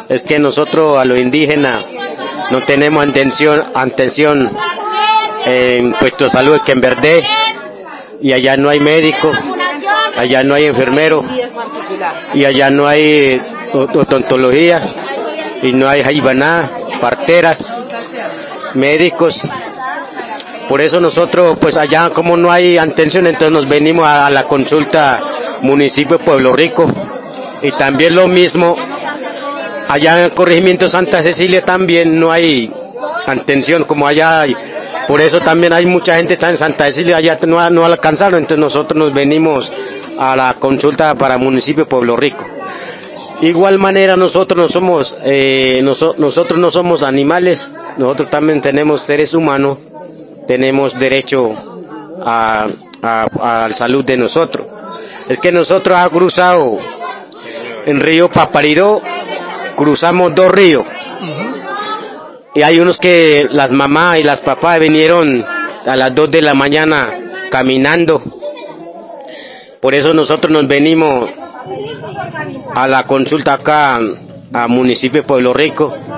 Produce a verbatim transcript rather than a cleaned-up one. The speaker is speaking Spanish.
Es que nosotros a los indígenas no tenemos atención, atención en puesto de salud que en Verdé, y allá no hay médico, allá no hay enfermero, y allá no hay odontología, y no hay jaibaná, parteras, médicos. Por eso nosotros, pues allá como no hay atención, entonces nos venimos a la consulta municipio de Pueblo Rico. Y también lo mismo, allá en el corregimiento Santa Cecilia también no hay atención como allá hay. Por eso también hay mucha gente está en Santa Cecilia, allá no, no alcanzaron, entonces nosotros nos venimos a la consulta para municipio de Pueblo Rico. Igual manera nosotros no somos, eh, noso, nosotros no somos animales, nosotros también tenemos seres humanos, tenemos derecho a, a, a la salud de nosotros. Es que nosotros hemos cruzado en río Paparidó, cruzamos dos ríos, y hay unos que las mamás y las papás vinieron a las dos de la mañana caminando. Por eso nosotros nos venimos a la consulta acá a municipio de Pueblo Rico.